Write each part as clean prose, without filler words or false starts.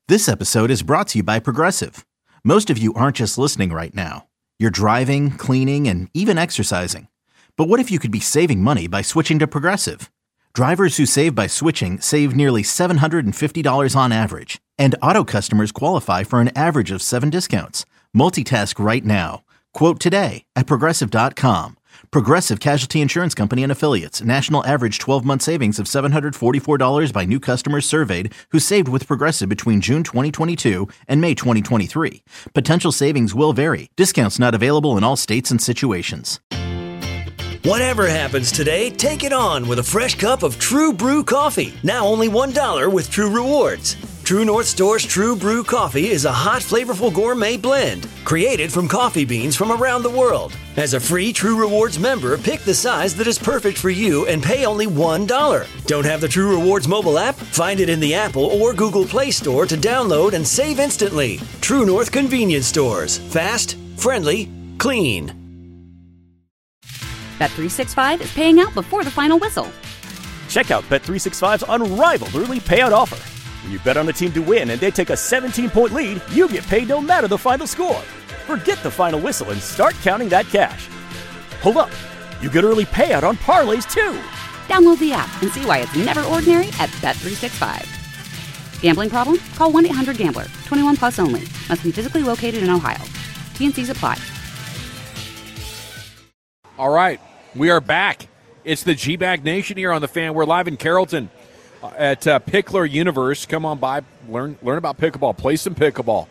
This episode is brought to you by Progressive. Most of you aren't just listening right now. You're driving, cleaning, and even exercising. But what if you could be saving money by switching to Progressive? Drivers who save by switching save nearly $750 on average. And auto customers qualify for an average of 7 discounts. Multitask right now. Quote today at Progressive.com. Progressive Casualty Insurance Company and Affiliates. National average 12-month savings of $744 by new customers surveyed who saved with Progressive between June 2022 and May 2023. Potential savings will vary. Discounts not available in all states and situations. Whatever happens today, take it on with a fresh cup of True Brew coffee. Now only $1 with True Rewards. True North Store's True Brew coffee is a hot, flavorful gourmet blend created from coffee beans from around the world. As a free True Rewards member, pick the size that is perfect for you and pay only $1. Don't have the True Rewards mobile app? Find it in the Apple or Google Play Store to download and save instantly. True North Convenience Stores. Fast, friendly, clean. Bet365 is paying out before the final whistle. Check out Bet365's unrivaled early payout offer. When you bet on a team to win and they take a 17-point lead, you get paid no matter the final score. Forget the final whistle and start counting that cash. Hold up. You get early payout on parlays, too. Download the app and see why it's never ordinary at Bet365. Gambling problem? Call 1-800-GAMBLER. 21 plus only. Must be physically located in Ohio. T&Cs apply. All right, we are back. It's the G-Bag Nation here on The Fan. We're live in Carrollton at Pickler Universe. Come on by, learn about pickleball, play some pickleball,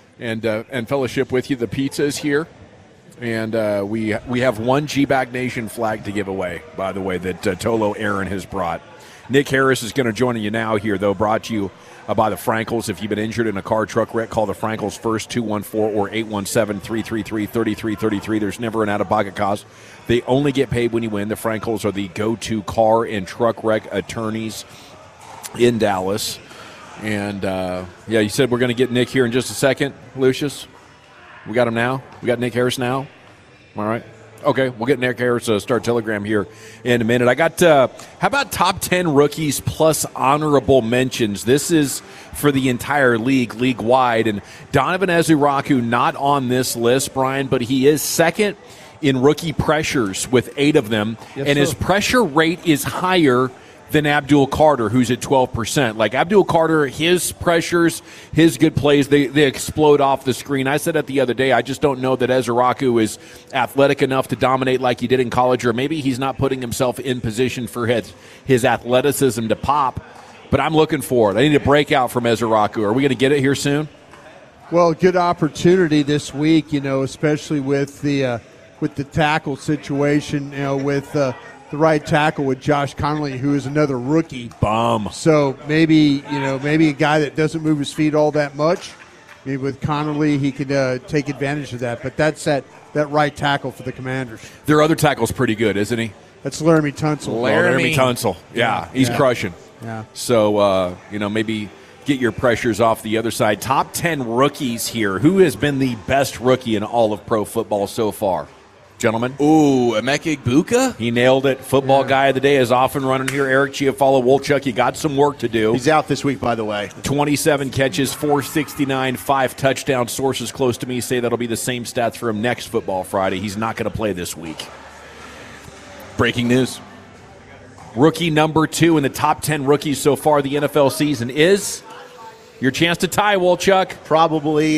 and fellowship with you. The pizza is here, and we have one G-Bag Nation flag to give away, by the way, that Tolo Aaron has brought. Nick Harris is going to join you now here, though, brought to you by the Frankels. If you've been injured in a car, truck wreck, call the Frankels first, 214 or 817-333-3333. There's never an out-of-pocket cost. They only get paid when you win. The Frankels are the go-to car and truck wreck attorneys in Dallas. And, you said we're going to get Nick here in just a second, Lucius. We got him now? We got Nick Harris now? All right. Okay, we'll get Nick Harris Star Telegram here in a minute. I got, how about top 10 rookies plus honorable mentions? This is for the entire league-wide. And Donovan Ezuraku not on this list, Brian, but he is second in rookie pressures with 8 of them. Yes, and his pressure rate is higher than Abdul Carter, who's at 12%. Like Abdul Carter, his pressures, his good plays, they explode off the screen. I said it the other day, I just don't know that Ezuraku is athletic enough to dominate like he did in college, or maybe he's not putting himself in position for his athleticism to pop. But I'm looking for it. I need a breakout from Ezuraku. Are we going to get it here soon? Well, good opportunity this week, especially with the tackle situation, with the right tackle with Josh Connolly, who is another rookie. Bum. So maybe a guy that doesn't move his feet all that much. Maybe with Connolly, he could take advantage of that. But that's that right tackle for the Commanders. Their other tackle's pretty good, isn't he? That's Laramie Tunsil. Laramie Tunsil. Yeah, he's crushing. Yeah. So, maybe get your pressures off the other side. Top 10 rookies here. Who has been the best rookie in all of pro football so far? Gentlemen. Ooh, Emeka Egbuka? He nailed it. Football guy of the day is off and running here. Eric Chiafalo-Wolchuk, you got some work to do. He's out this week, by the way. 27 catches, 469, 5 touchdowns. Sources close to me say that'll be the same stats for him next Football Friday. He's not going to play this week. Breaking news. Rookie number 2 in the top 10 rookies so far the NFL season is your chance to tie, Wolchuk. Probably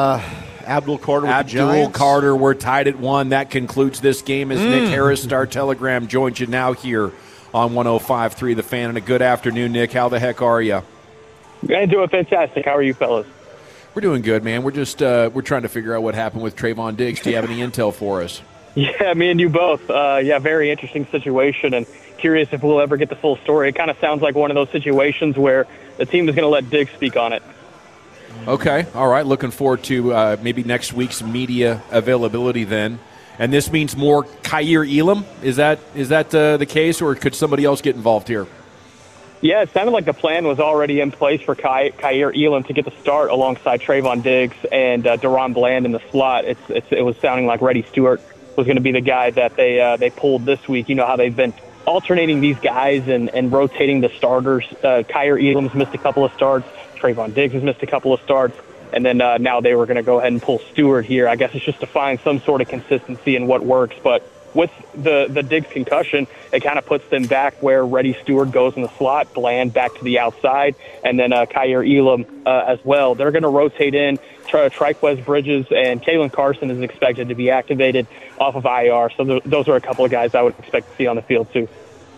Abdul Carter with the Giants. Abdul Carter, we're tied at 1. That concludes this game as Nick Harris, Star Telegram, joins you now here on 105.3 The Fan. And a good afternoon, Nick. How the heck are you? I'm doing fantastic. How are you fellas? We're doing good, man. We're just we're trying to figure out what happened with Trayvon Diggs. Do you have any intel for us? Yeah, me and you both. Very interesting situation, and curious if we'll ever get the full story. It kind of sounds like one of those situations where the team is going to let Diggs speak on it. Okay, all right. Looking forward to maybe next week's media availability then. And this means more Kaiir Elam? Is that the case, or could somebody else get involved here? Yeah, it sounded like the plan was already in place for Kaiir Elam to get the start alongside Trayvon Diggs and Deron Bland in the slot. It was sounding like Reddy Stewart was going to be the guy that they pulled this week. You know how they've been alternating these guys and rotating the starters. Kaiir Elam's missed a couple of starts. Trayvon Diggs has missed a couple of starts. And then now they were going to go ahead and pull Stewart here. I guess it's just to find some sort of consistency in what works. But with the Diggs concussion, it kind of puts them back where Reddy Stewart goes in the slot, Bland back to the outside, and then Kaiir Elam as well. They're going to rotate in. Trikweze Bridges and Kalen Carson is expected to be activated off of IR. So those are a couple of guys I would expect to see on the field too.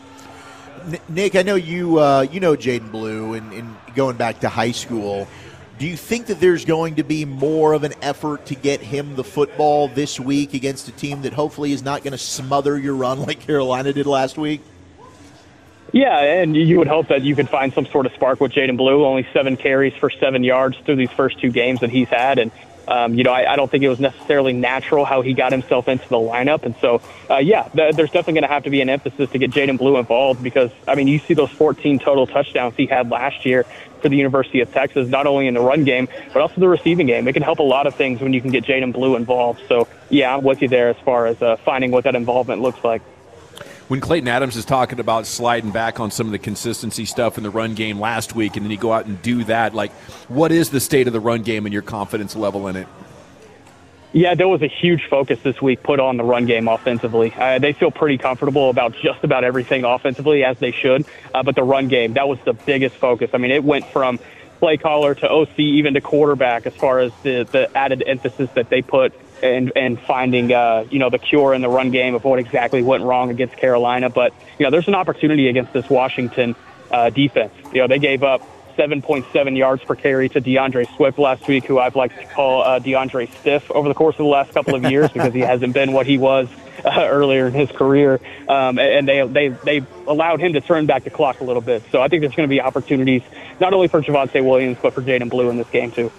Nick, I know you know Jaden Blue and going back to high school. Do you think that there's going to be more of an effort to get him the football this week against a team that hopefully is not going to smother your run like Carolina did last week? Yeah, and you would hope that you could find some sort of spark with Jaden Blue. Only 7 carries for 7 yards through these first 2 games that he's had. And, I don't think it was necessarily natural how he got himself into the lineup. And so, there's definitely going to have to be an emphasis to get Jaden Blue involved because, you see those 14 total touchdowns he had last year for the University of Texas, not only in the run game, but also the receiving game. It can help a lot of things when you can get Jaden Blue involved. So, yeah, I'm with you there as far as finding what that involvement looks like. When Clayton Adams is talking about sliding back on some of the consistency stuff in the run game last week, and then you go out and do that, what is the state of the run game and your confidence level in it? Yeah, there was a huge focus this week put on the run game offensively. They feel pretty comfortable about just about everything offensively, as they should. But the run game, that was the biggest focus. It went from play caller to OC, even to quarterback, as far as the added emphasis that they put and finding, the cure in the run game of what exactly went wrong against Carolina. But, there's an opportunity against this Washington defense. They gave up 7.7 yards per carry to DeAndre Swift last week, who I've liked to call DeAndre Stiff over the course of the last couple of years because he hasn't been what he was earlier in his career. And they allowed him to turn back the clock a little bit. So I think there's going to be opportunities not only for Javonte Williams, but for Jaden Blue in this game too.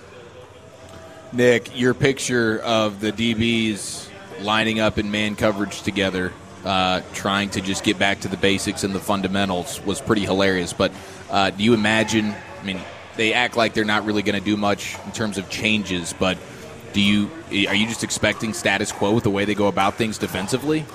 Nick, your picture of the DBs lining up in man coverage together, trying to just get back to the basics and the fundamentals was pretty hilarious. But do you imagine, they act like they're not really going to do much in terms of changes, but are you just expecting status quo with the way they go about things defensively?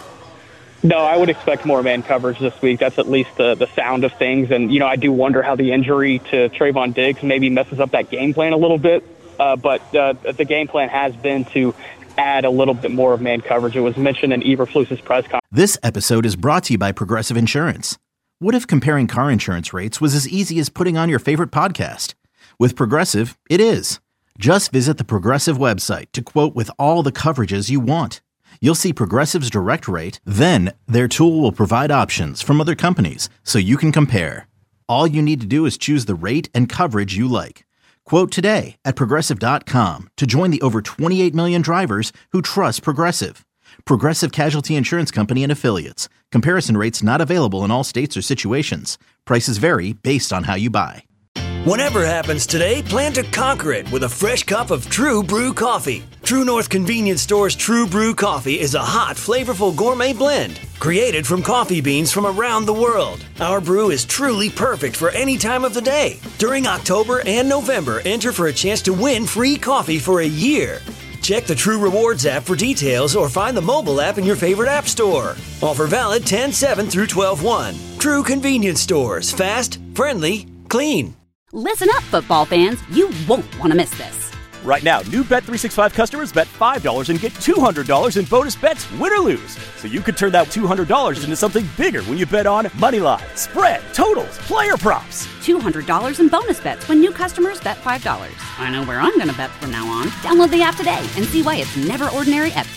No, I would expect more man coverage this week. That's at least the sound of things. And, I do wonder how the injury to Trayvon Diggs maybe messes up that game plan a little bit. But the game plan has been to add a little bit more of man coverage. It was mentioned in Eberflus's press conference. This episode is brought to you by Progressive Insurance. What if comparing car insurance rates was as easy as putting on your favorite podcast? With Progressive, it is. Just visit the Progressive website to quote with all the coverages you want. You'll see Progressive's direct rate, then their tool will provide options from other companies so you can compare. All you need to do is choose the rate and coverage you like. Quote today at Progressive.com to join the over 28 million drivers who trust Progressive. Progressive Casualty Insurance Company and Affiliates. Comparison rates not available in all states or situations. Prices vary based on how you buy. Whatever happens today, plan to conquer it with a fresh cup of True Brew coffee. True North Convenience Store's True Brew coffee is a hot, flavorful gourmet blend created from coffee beans from around the world. Our brew is truly perfect for any time of the day. During October and November, enter for a chance to win free coffee for a year. Check the True Rewards app for details or find the mobile app in your favorite app store. Offer valid 10/7 through 12/1. True Convenience Stores. Fast, friendly, clean. Listen up, football fans. You won't want to miss this. Right now, new Bet365 customers bet $5 and get $200 in bonus bets, win or lose. So you could turn that $200 into something bigger when you bet on money line, spread, totals, player props. $200 in bonus bets when new customers bet $5. I know where I'm going to bet from now on. Download the app today and see why it's never ordinary at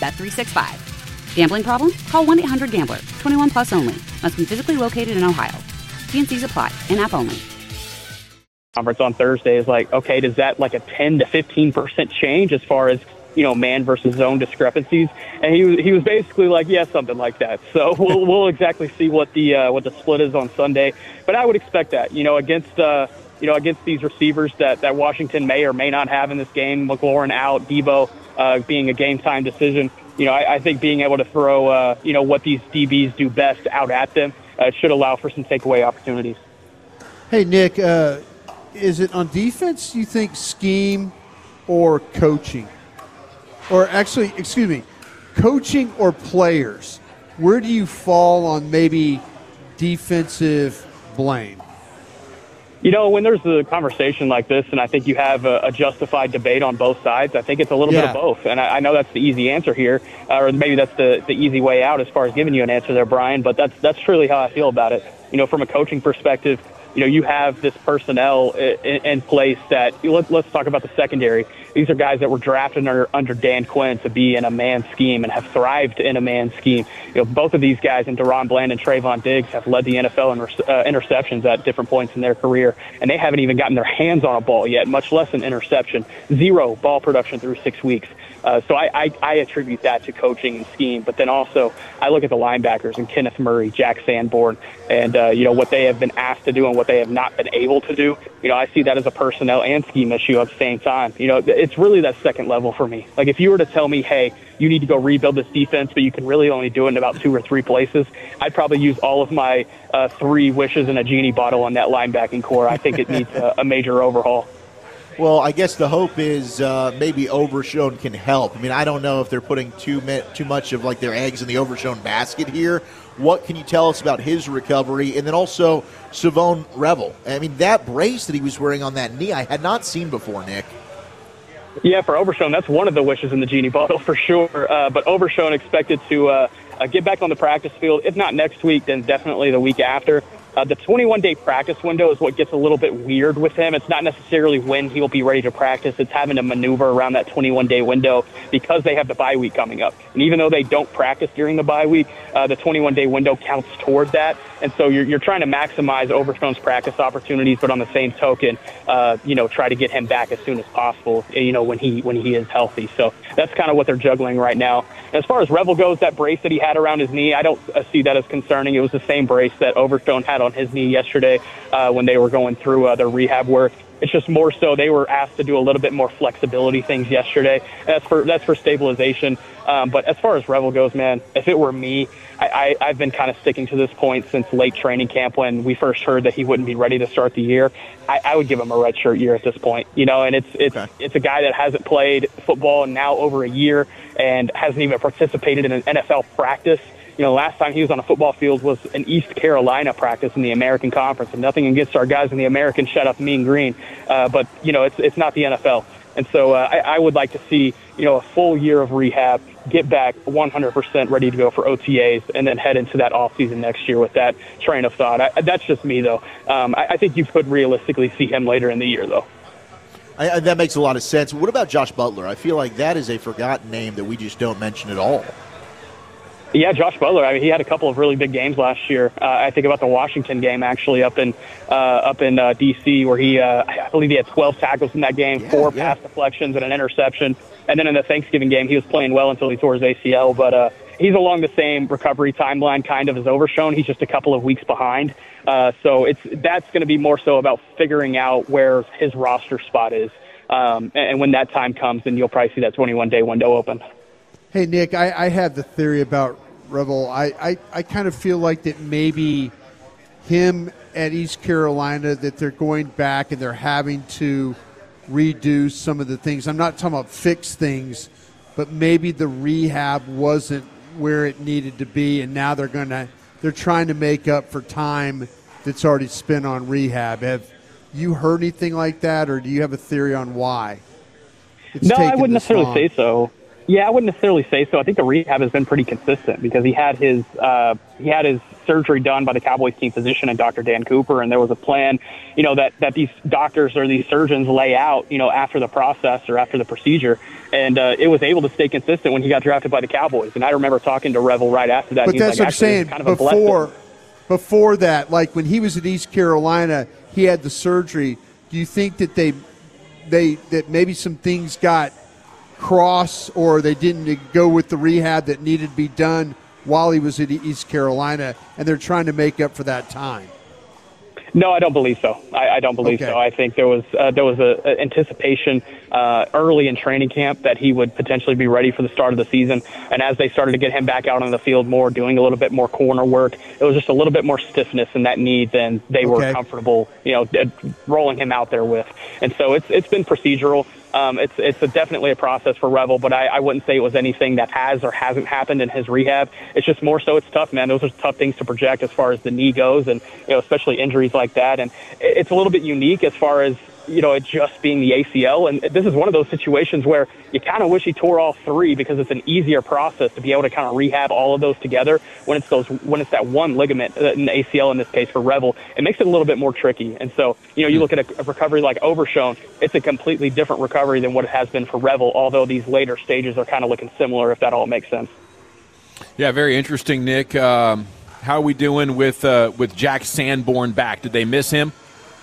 Bet365. Gambling problem? Call 1-800-GAMBLER. 21 plus only. Must be physically located in Ohio. T&Cs apply. In-app only. Conference on Thursday is okay, does that a 10 to 15% change as far as, man versus zone discrepancies? And he was basically yeah, something like that. So we'll exactly see what the split is on Sunday. But I would expect that, against these receivers that Washington may or may not have in this game, McLaurin out, Debo being a game time decision. I think being able to throw, what these DBs do best out at them should allow for some takeaway opportunities. Hey, Nick, is it on defense, you think, scheme or coaching? Or actually, excuse me, coaching or players? Where do you fall on maybe defensive blame? When there's a conversation like this, and I think you have a justified debate on both sides, I think it's a little bit of both. And I know that's the easy answer here, or maybe that's the easy way out as far as giving you an answer there, Brian, but that's truly how I feel about it. From a coaching perspective, you have this personnel in place that let's talk about the secondary. These are guys that were drafted under Dan Quinn to be in a man scheme and have thrived in a man scheme. Both of these guys, and DaRon Bland and Trayvon Diggs, have led the NFL in interceptions at different points in their career, and they haven't even gotten their hands on a ball yet, much less an interception. 0 ball production through 6 weeks. So I attribute that to coaching and scheme. But then also I look at the linebackers and Kenneth Murray, Jack Sanborn, and what they have been asked to do and what they have not been able to do. I see that as a personnel and scheme issue at the same time. It's really that second level for me. Like if you were to tell me, hey, you need to go rebuild this defense, but you can really only do it in about 2 or 3 places, I'd probably use all of my 3 wishes in a genie bottle on that linebacking core. I think it needs a major overhaul. Well, I guess the hope is maybe Overshown can help. I mean, I don't know if they're putting too much of like their eggs in the Overshown basket here. What can you tell us about his recovery? And then also Savone Revel. I mean, that brace that he was wearing on that knee I had not seen before, Nick. Yeah, for Overshown, that's one of the wishes in the genie bottle for sure. But Overshown expected to get back on the practice field. If not next week, then definitely the week after. The 21-day practice window is what gets a little bit weird with him. It's not necessarily when he'll be ready to practice. It's having to maneuver around that 21-day window because they have the bye week coming up. And even though they don't practice during the bye week, the 21-day window counts toward that. And so you're trying to maximize Overshown's practice opportunities, but on the same token, try to get him back as soon as possible, when he is healthy. So that's kind of what they're juggling right now. As far as Revel goes, that brace that he had around his knee, I don't see that as concerning. It was the same brace that Overshown had on his knee yesterday when they were going through their rehab work. It's just more so they were asked to do a little bit more flexibility things yesterday. That's for stabilization. But as far as Revel goes, man, if it were me, I've been kind of sticking to this point since late training camp when we first heard that he wouldn't be ready to start the year. I would give him a redshirt year at this point, and it's a guy that hasn't played football in now over a year and hasn't even participated in an NFL practice. Last time he was on a football field was an East Carolina practice in the American Conference, and nothing against our guys in the American shut up mean green, but it's not the NFL. And so I would like to see a full year of rehab, get back 100% ready to go for OTAs, and then head into that offseason next year with that train of thought. That's just me, though. I think you could realistically see him later in the year, though. That makes a lot of sense. What about Josh Butler? I feel like that is a forgotten name that we just don't mention at all. Yeah, Josh Butler. I mean, he had a couple of really big games last year. I think about the Washington game, actually, up in D.C., where I believe he had 12 tackles in that game, 4 pass deflections and an interception. And then in the Thanksgiving game, he was playing well until he tore his ACL. But he's along the same recovery timeline kind of as Overshown. He's just a couple of weeks behind. So that's going to be more so about figuring out where his roster spot is. And when that time comes, then you'll probably see that 21-day window open. Hey, Nick, I have the theory about Revel. I kind of feel like that maybe him at East Carolina, that they're going back and they're having to redo some of the things. I'm not talking about fix things, but maybe the rehab wasn't where it needed to be, and now they're trying to make up for time that's already spent on rehab. Have you heard anything like that, or do you have a theory on why? No, I wouldn't necessarily say so. Yeah, I wouldn't necessarily say so. I think the rehab has been pretty consistent because he had his surgery done by the Cowboys team physician and Dr. Dan Cooper, and there was a plan, that these doctors or these surgeons lay out, after the process or after the procedure, and it was able to stay consistent when he got drafted by the Cowboys. And I remember talking to Revel right after that. But that's what I'm saying. Kind of before that, like when he was at East Carolina, he had the surgery. Do you think that that maybe some things got cross, or they didn't go with the rehab that needed to be done while he was at East Carolina, and they're trying to make up for that time? No, I don't believe so. I don't believe so. I think there was a anticipation early in training camp that he would potentially be ready for the start of the season. And as they started to get him back out on the field more, doing a little bit more corner work, it was just a little bit more stiffness in that knee than they were comfortable, rolling him out there with. And so it's been procedural. It's definitely a process for Revel, but I wouldn't say it was anything that has or hasn't happened in his rehab. It's just more so it's tough, man. Those are tough things to project as far as the knee goes, and especially injuries like that. And it's a little bit unique as far as it just being the ACL. And this is one of those situations where you kind of wish he tore all three, because it's an easier process to be able to kind of rehab all of those together. When it's that one ligament, an ACL in this case for Revel, it makes it a little bit more tricky. And so, you look at a recovery like Overshown, it's a completely different recovery than what it has been for Revel, although these later stages are kind of looking similar, if that all makes sense. Yeah, very interesting, Nick. How are we doing with Jack Sanborn back? Did they miss him?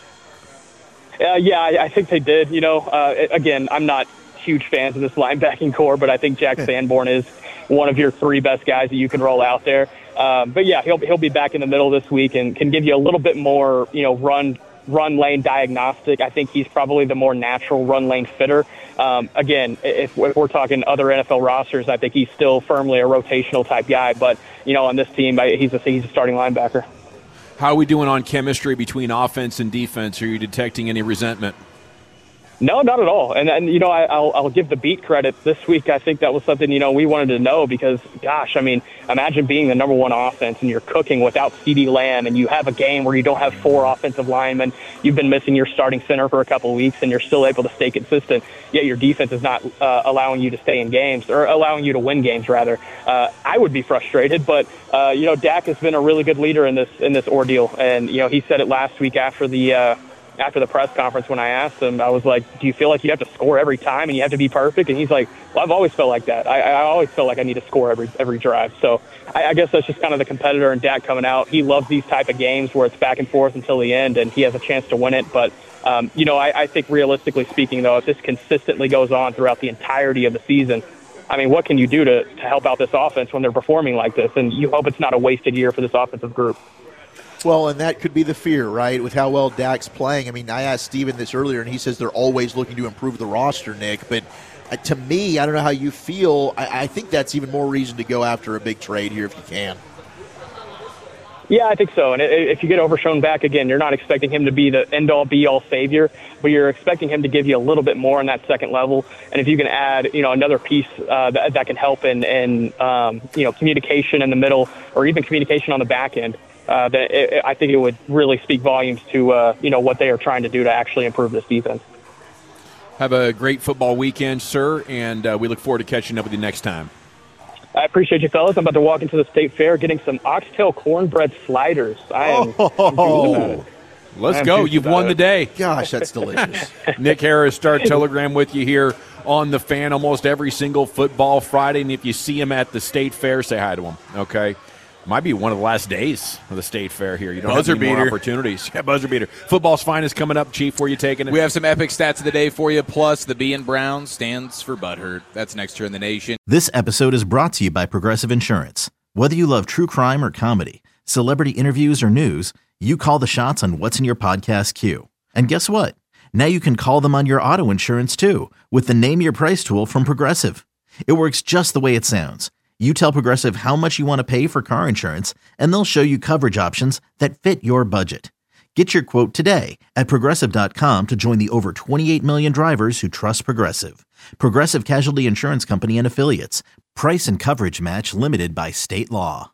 Yeah, I think they did. Again, I'm not huge fans of this linebacking core, but I think Jack Sanborn is one of your three best guys that you can roll out there. But yeah, he'll be back in the middle this week and can give you a little bit more, run lane diagnostic. I think he's probably the more natural run lane fitter. Again, if we're talking other NFL rosters, I think he's still firmly a rotational type guy. But on this team, he's a starting linebacker. How are we doing on chemistry between offense and defense? Are you detecting any resentment? No, not at all. And I'll give the beat credit this week. I think that was something, we wanted to know because, gosh, I mean, imagine being the number one offense and you're cooking without CeeDee Lamb and you have a game where you don't have 4 offensive linemen. You've been missing your starting center for a couple of weeks and you're still able to stay consistent, yet your defense is not allowing you to stay in games, or allowing you to win games, rather. I would be frustrated, but, Dak has been a really good leader in this ordeal. And, he said it last week after the press conference when I asked him. I was like, do you feel like you have to score every time and you have to be perfect? And he's like, well, I've always felt like that. I always feel like I need to score every drive. So I guess that's just kind of the competitor in Dak coming out. He loves these type of games where it's back and forth until the end and he has a chance to win it. But, I think realistically speaking, though, if this consistently goes on throughout the entirety of the season, I mean, what can you do to help out this offense when they're performing like this? And you hope it's not a wasted year for this offensive group. Well, and that could be the fear, right, with how well Dak's playing. I mean, I asked Steven this earlier, and he says they're always looking to improve the roster, Nick. But to me, I don't know how you feel. I think that's even more reason to go after a big trade here if you can. Yeah, I think so. And if you get Overshown back again, you're not expecting him to be the end-all, be-all savior, but you're expecting him to give you a little bit more on that second level. And if you can add, another piece that can help in communication in the middle, or even communication on the back end, I think it would really speak volumes to what they are trying to do to actually improve this defense. Have a great football weekend, sir, and we look forward to catching up with you next time. I appreciate you, fellas. I'm about to walk into the State Fair getting some oxtail cornbread sliders. I'm about it. Let's go. You've won the day. Gosh, that's delicious. Nick Harris, Star Telegram with you here on The Fan almost every single football Friday. And if you see him at the State Fair, say hi to him, okay? Might be one of the last days of the State Fair here. You don't have any more opportunities. Yeah, buzzer beater. Football's finest coming up. Chief, where you taking it? We have some epic stats of the day for you, plus the B in Brown stands for butthurt. That's next here in the nation. This episode is brought to you by Progressive Insurance. Whether you love true crime or comedy, celebrity interviews or news, you call the shots on what's in your podcast queue. And guess what? Now you can call them on your auto insurance too with the Name Your Price tool from Progressive. It works just the way it sounds. You tell Progressive how much you want to pay for car insurance, and they'll show you coverage options that fit your budget. Get your quote today at Progressive.com to join the over 28 million drivers who trust Progressive. Progressive Casualty Insurance Company and Affiliates. Price and coverage match limited by state law.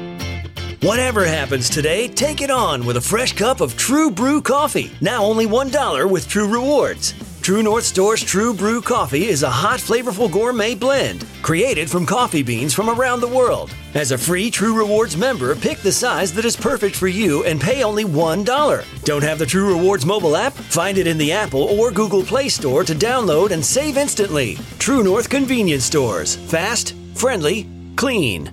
Whatever happens today, take it on with a fresh cup of True Brew coffee. Now only $1 with True Rewards. True North Store's True Brew coffee is a hot, flavorful gourmet blend created from coffee beans from around the world. As a free True Rewards member, pick the size that is perfect for you and pay only $1. Don't have the True Rewards mobile app? Find it in the Apple or Google Play Store to download and save instantly. True North Convenience Stores. Fast, friendly, clean.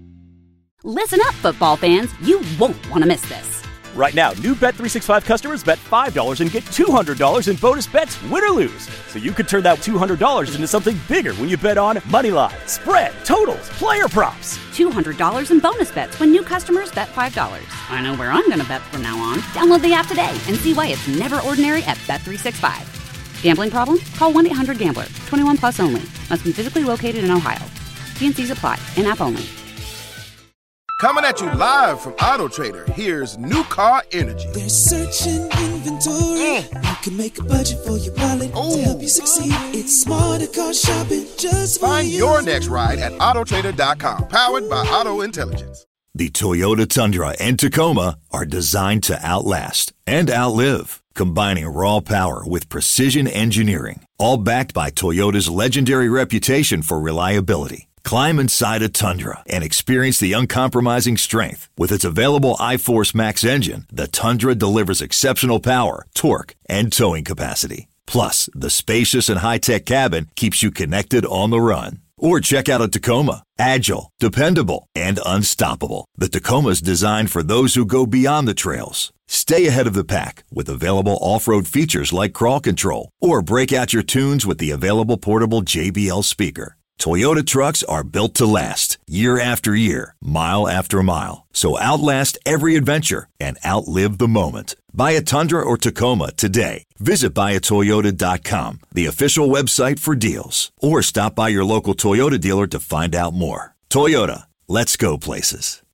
Listen up, football fans. You won't want to miss this. Right now, new Bet365 customers bet $5 and get $200 in bonus bets, win or lose. So you could turn that $200 into something bigger when you bet on moneyline, spread, totals, player props. $200 in bonus bets when new customers bet $5. I know where I'm going to bet from now on. Download the app today and see why it's never ordinary at Bet365. Gambling problem? Call 1-800-GAMBLER. 21 plus only. Must be physically located in Ohio. T&Cs apply. In-app only. Coming at you live from Auto Trader, here's New Car Energy. They're searching inventory. You can make a budget for your wallet to help you succeed. It's smarter car shopping just for Find you. your next ride at autotrader.com. Powered by Auto Intelligence. The Toyota Tundra and Tacoma are designed to outlast and outlive, combining raw power with precision engineering, all backed by Toyota's legendary reputation for reliability. Climb inside a Tundra and experience the uncompromising strength. With its available iForce Max engine, the Tundra delivers exceptional power, torque, and towing capacity. Plus, the spacious and high-tech cabin keeps you connected on the run. Or check out a Tacoma. Agile, dependable, and unstoppable. The Tacoma's designed for those who go beyond the trails. Stay ahead of the pack with available off-road features like crawl control. Or break out your tunes with the available portable JBL speaker. Toyota trucks are built to last, year after year, mile after mile. So outlast every adventure and outlive the moment. Buy a Tundra or Tacoma today. Visit buyatoyota.com, the official website for deals. Or stop by your local Toyota dealer to find out more. Toyota, let's go places.